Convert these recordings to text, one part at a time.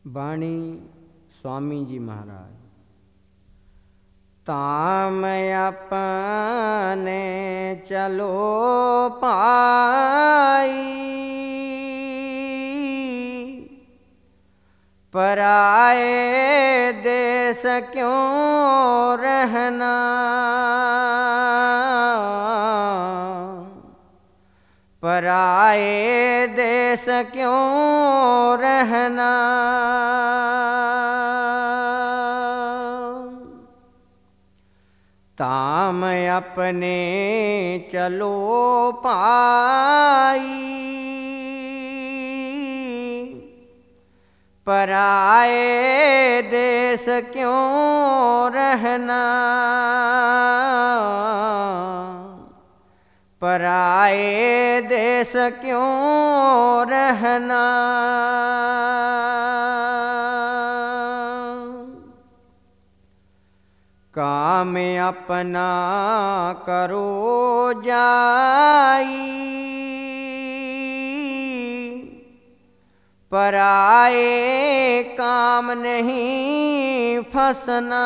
ਬਾਣੀ स्वामी जी महाराज। ताम अपने चलो पाई, पराए देश क्यों रहना। पराए देश क्यों रहना। ताम अपने चलो पाई, पराए देश क्यों रहना। पराए देश क्यों रहना। काम अपना करो जाई, पराए काम नहीं फंसना।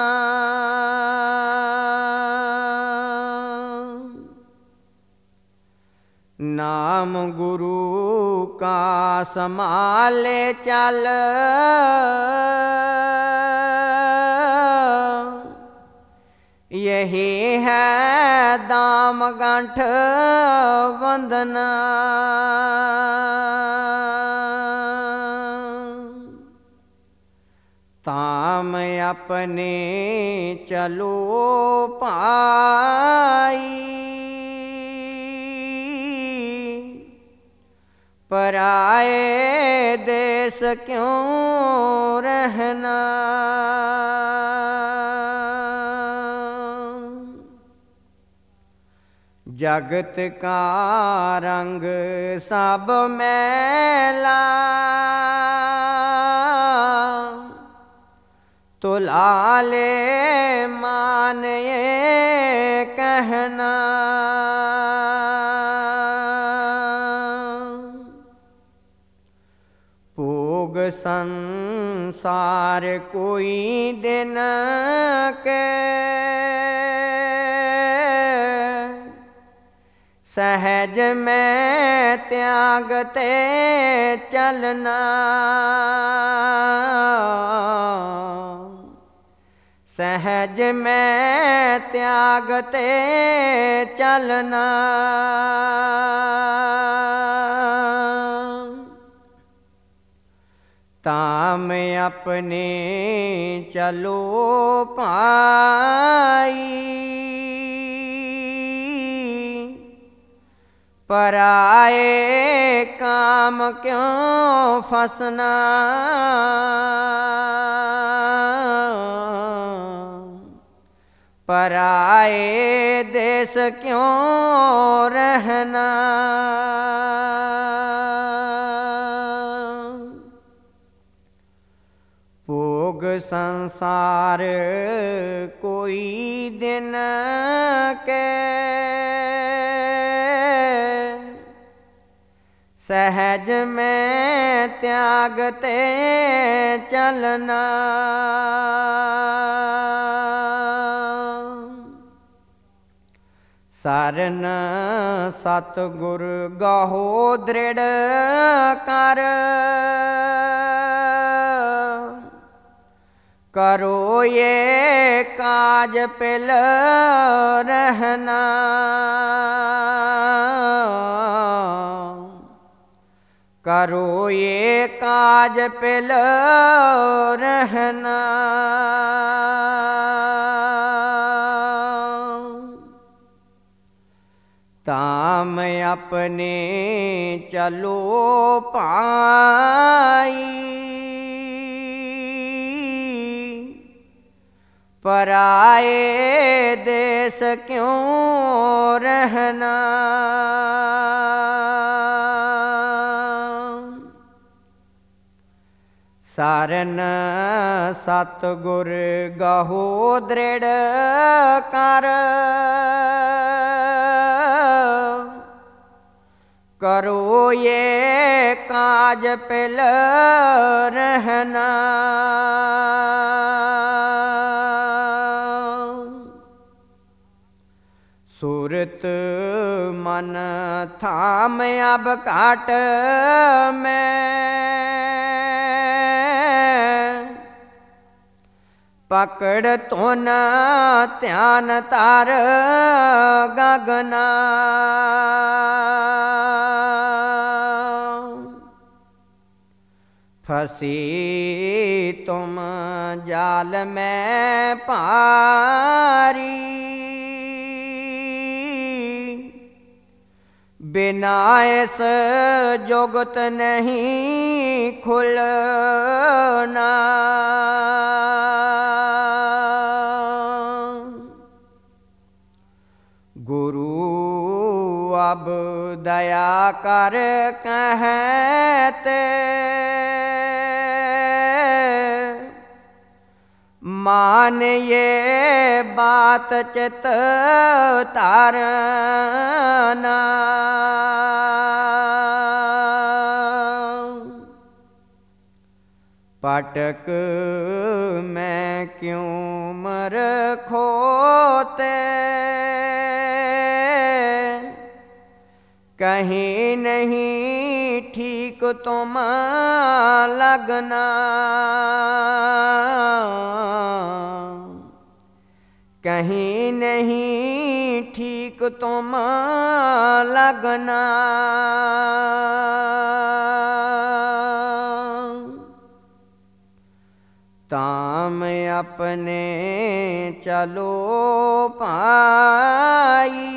नाम गुरु का संभाले चल, यही है दाम गांठ वंदना। ताम अपने चलो पाई, पराए देश क्यों रहना। जगत का रंग सब मैला, तुला ले मान ये कहना। भोग संसार कोई दिन के, सहज में त्यागते चलना। सहज में त्यागते चलना। ताम अपने चलो पाई, पराए काम क्यों फंसना। पराए देश क्यों रहना। भोग संसार कोई दिन के, सहज में त्यागते चलना। सरन सतगुर गाहो दृढ़ कर, करो ये काज पिल रहना। करो ये काज पिल रहना। ताम अपने चलो पाई, पराए देश क्यों रहना। सरन सतगुर गाहो दृढ़ कर, करो ये काज पिल रहना। सूरत मन थाम अब काट में, पकड़ तो न ध्यान तार गगना। फंसी तुम जाल में पारी, बिना इस जुगत नहीं खुलना। गुरु अब दया कर कहते, मान ये बात चित तारना। पटक मैं क्यों मर खोते, कहीं नहीं ठीक तुम लगना। कहीं नहीं ठीक तुम लगना। ताम अपने चलो पाई,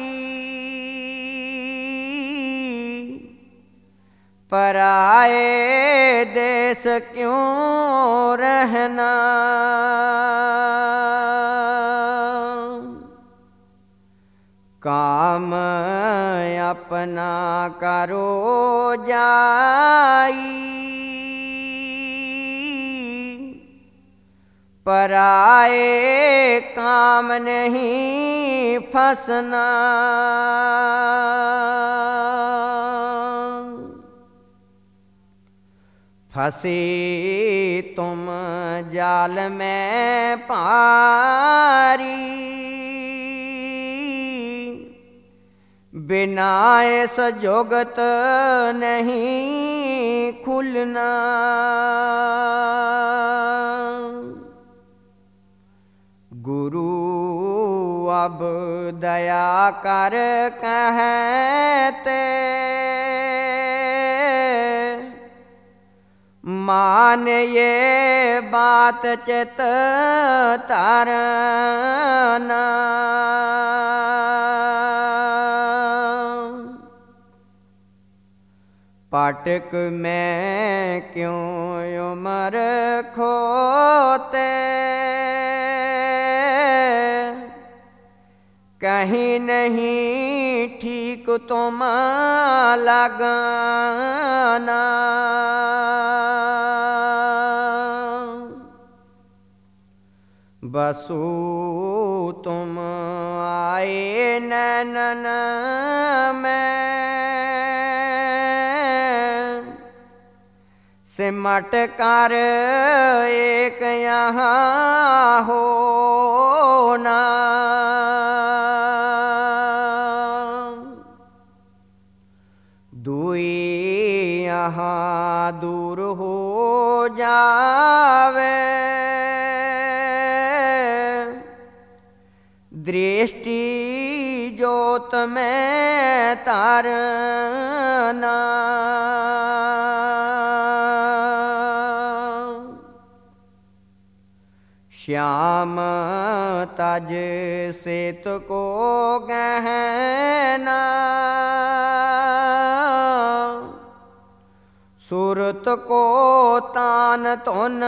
पराए देश क्यों रहना। काम अपना करो जाई, पराए काम नहीं फंसना। फंसी तुम जाल में पारी, बिना इस जुगत नहीं खुलना। गुरु अब दया कर कहते, मान ये बात चित तारना। पाटक में क्यों उमर खोते, कहीं नहीं ठीक तुम लगना। बसु तुम आए नैनन में, सिमट कर एक यहाँ होना। दुई यहाँ दूर हो जावे, दृष्टि जोत में तारना। श्याम तज सेत को गहना, सूरत को तान तुन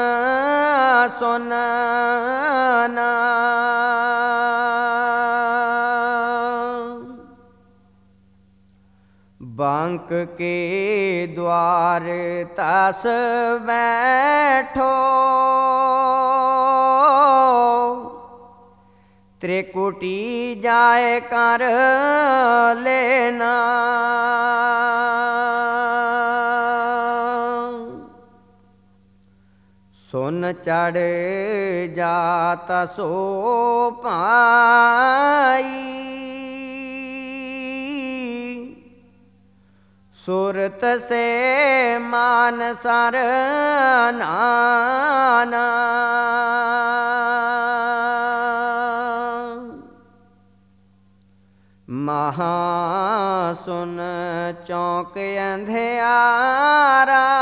सुनना। बांक के द्वार तस बैठो, त्रिकुटी जाए कर लेना। सुन चढ़ जाता सो पाई, सूरत से मानसर नाना। महासुन चौक अंधियारा,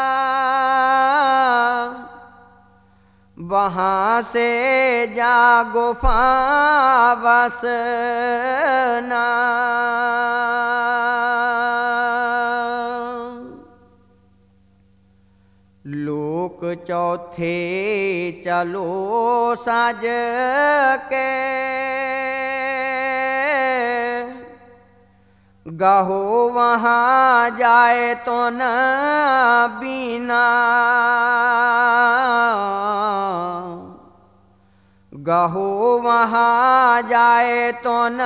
वहाँ से जा गुफा बसना। लोक चौथे चलो सज के, गहो वहाँ जाए तो न बीना। गहो वहाँ जाए तो न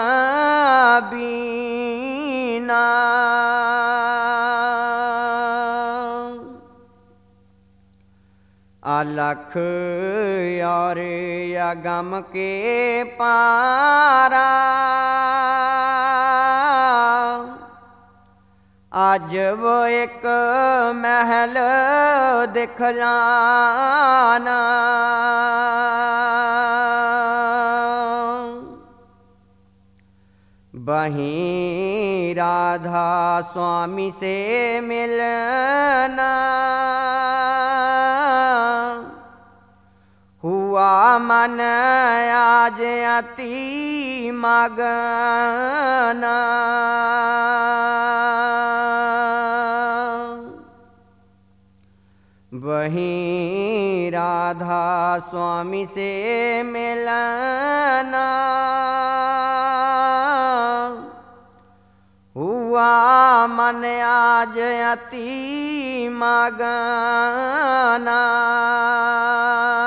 बीना। अलख और अगम के पारा, आज वो एक महल दिखलाना। वहीं राधा स्वामी से मिलना, हुआ मन आज अति मगना। वहीं राधा स्वामी से मिलना, हुआ मन आज अति मगना।